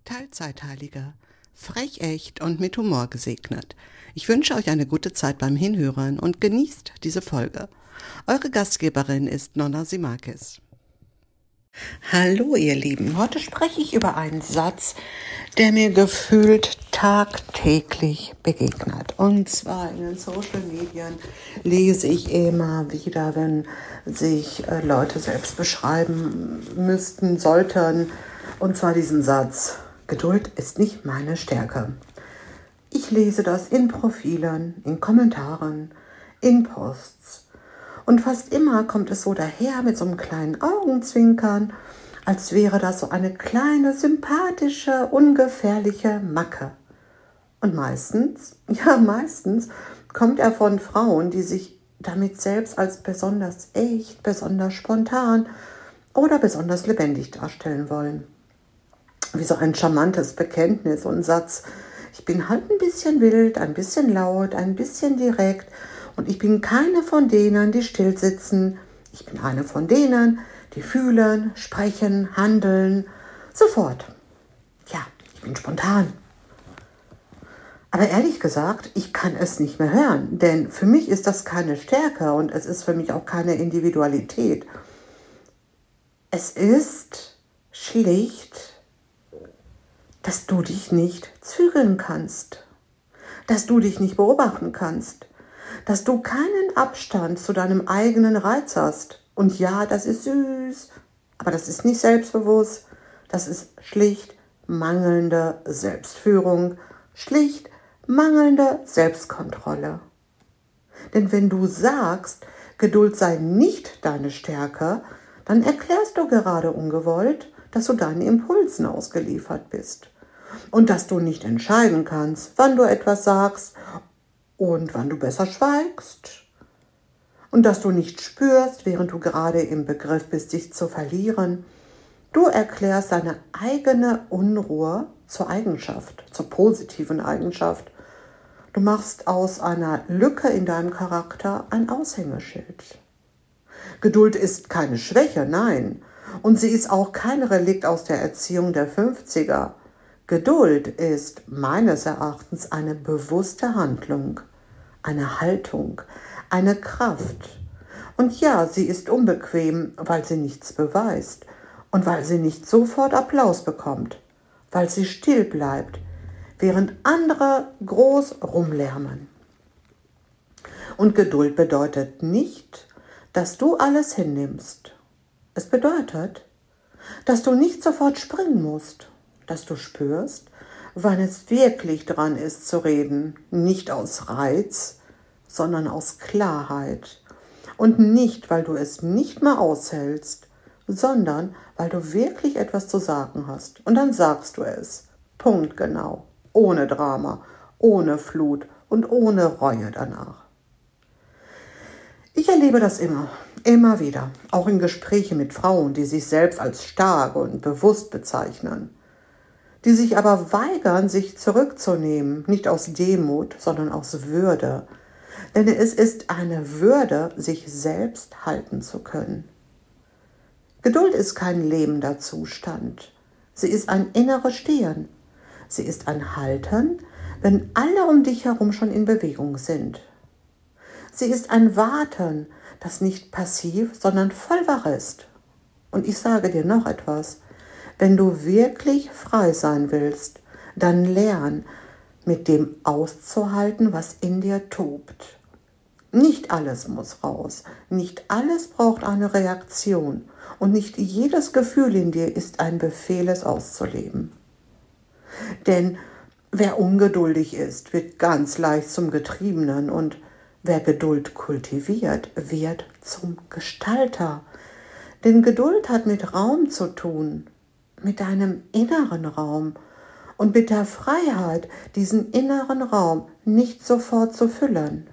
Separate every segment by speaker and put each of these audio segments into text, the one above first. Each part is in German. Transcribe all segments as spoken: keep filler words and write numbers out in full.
Speaker 1: Teilzeitheiliger, frech echt und mit Humor gesegnet. Ich wünsche euch eine gute Zeit beim Hinhören und genießt diese Folge. Eure Gastgeberin ist Nonna Simakis. Hallo ihr Lieben, heute spreche ich über einen Satz, der mir gefühlt tagtäglich begegnet. Und zwar in den Social Medien lese ich immer wieder, wenn sich äh, Leute selbst beschreiben müssten, sollten, und zwar diesen Satz: Geduld ist nicht meine Stärke. Ich lese das in Profilen, in Kommentaren, in Posts. Und fast immer kommt es so daher mit so einem kleinen Augenzwinkern, als wäre das so eine kleine, sympathische, ungefährliche Macke. Und meistens, ja meistens, kommt er von Frauen, die sich damit selbst als besonders echt, besonders spontan oder besonders lebendig darstellen wollen. Wie so ein charmantes Bekenntnis und Satz: Ich bin halt ein bisschen wild, ein bisschen laut, ein bisschen direkt und ich bin keine von denen, die still sitzen. Ich bin eine von denen, die fühlen, sprechen, handeln, sofort. Ja, ich bin spontan. Aber ehrlich gesagt, ich kann es nicht mehr hören, denn für mich ist das keine Stärke und es ist für mich auch keine Individualität. Es ist schlicht, dass du dich nicht zügeln kannst, dass du dich nicht beobachten kannst, dass du keinen Abstand zu deinem eigenen Reiz hast. Und ja, das ist süß, aber das ist nicht selbstbewusst, das ist schlicht mangelnde Selbstführung, schlicht mangelnde Selbstkontrolle. Denn wenn du sagst, Geduld sei nicht deine Stärke, dann erklärst du gerade ungewollt, dass du deinen Impulsen ausgeliefert bist und dass du nicht entscheiden kannst, wann du etwas sagst und wann du besser schweigst und dass du nicht spürst, während du gerade im Begriff bist, dich zu verlieren. Du erklärst deine eigene Unruhe zur Eigenschaft, zur positiven Eigenschaft. Du machst aus einer Lücke in deinem Charakter ein Aushängeschild. Geduld ist keine Schwäche, nein. Und sie ist auch kein Relikt aus der Erziehung der fünfziger. Geduld ist meines Erachtens eine bewusste Handlung, eine Haltung, eine Kraft. Und ja, sie ist unbequem, weil sie nichts beweist und weil sie nicht sofort Applaus bekommt, weil sie still bleibt, während andere groß rumlärmen. Und Geduld bedeutet nicht, dass du alles hinnimmst. Es bedeutet, dass du nicht sofort springen musst, dass du spürst, wann es wirklich dran ist zu reden, nicht aus Reiz, sondern aus Klarheit. Und nicht, weil du es nicht mehr aushältst, sondern weil du wirklich etwas zu sagen hast. Und dann sagst du es, punktgenau, ohne Drama, ohne Flut und ohne Reue danach. Ich erlebe das immer, immer wieder, auch in Gesprächen mit Frauen, die sich selbst als stark und bewusst bezeichnen, die sich aber weigern, sich zurückzunehmen, nicht aus Demut, sondern aus Würde. Denn es ist eine Würde, sich selbst halten zu können. Geduld ist kein lebender Zustand. Sie ist ein inneres Stehen. Sie ist ein Halten, wenn alle um dich herum schon in Bewegung sind. Sie ist ein Warten, das nicht passiv, sondern voll wach ist. Und ich sage dir noch etwas: Wenn du wirklich frei sein willst, dann lern, mit dem auszuhalten, was in dir tobt. Nicht alles muss raus, nicht alles braucht eine Reaktion und nicht jedes Gefühl in dir ist ein Befehl, es auszuleben. Denn wer ungeduldig ist, wird ganz leicht zum Getriebenen und wer Geduld kultiviert, wird zum Gestalter. Denn Geduld hat mit Raum zu tun, mit deinem inneren Raum und mit der Freiheit, diesen inneren Raum nicht sofort zu füllen.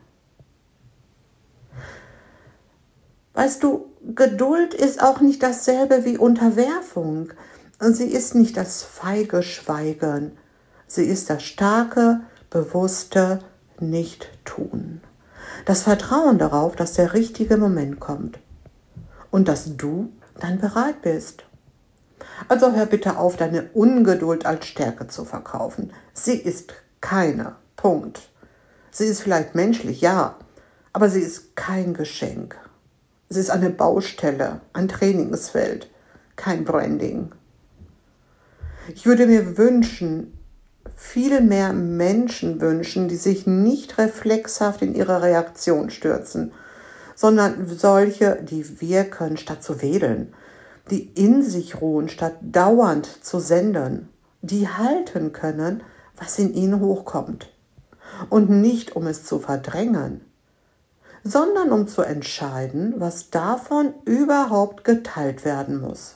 Speaker 1: Weißt du, Geduld ist auch nicht dasselbe wie Unterwerfung. Sie ist nicht das feige Schweigen. Sie ist das starke, bewusste Nicht-Tun. Das Vertrauen darauf, dass der richtige Moment kommt und dass du dann bereit bist. Also hör bitte auf, deine Ungeduld als Stärke zu verkaufen. Sie ist keine. Punkt. Sie ist vielleicht menschlich, ja, aber sie ist kein Geschenk. Sie ist eine Baustelle, ein Trainingsfeld, kein Branding. Ich würde mir wünschen, viel mehr Menschen wünschen, die sich nicht reflexhaft in ihre Reaktion stürzen, sondern solche, die wirken, statt zu wedeln, die in sich ruhen, statt dauernd zu senden, die halten können, was in ihnen hochkommt. Und nicht, um es zu verdrängen, sondern um zu entscheiden, was davon überhaupt geteilt werden muss.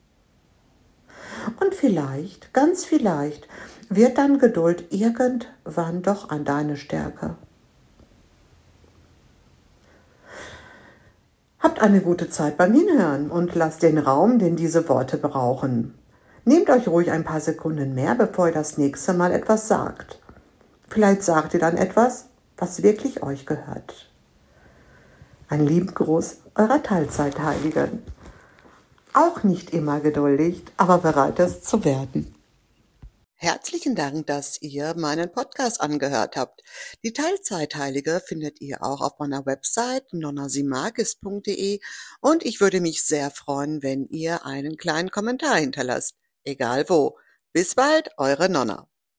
Speaker 1: Und vielleicht, ganz vielleicht, wird dann Geduld irgendwann doch an deine Stärke. Habt eine gute Zeit beim Hinhören und lasst den Raum, den diese Worte brauchen. Nehmt euch ruhig ein paar Sekunden mehr, bevor ihr das nächste Mal etwas sagt. Vielleicht sagt ihr dann etwas, was wirklich euch gehört. Einen lieben Gruß eurer Teilzeitheiligen. Auch nicht immer geduldig, aber bereit es zu werden. Herzlichen Dank, dass ihr meinen Podcast angehört habt. Die Teilzeitheilige findet ihr auch auf meiner Website nonna simakis punkt de und ich würde mich sehr freuen, wenn ihr einen kleinen Kommentar hinterlasst. Egal wo. Bis bald, eure Nonna.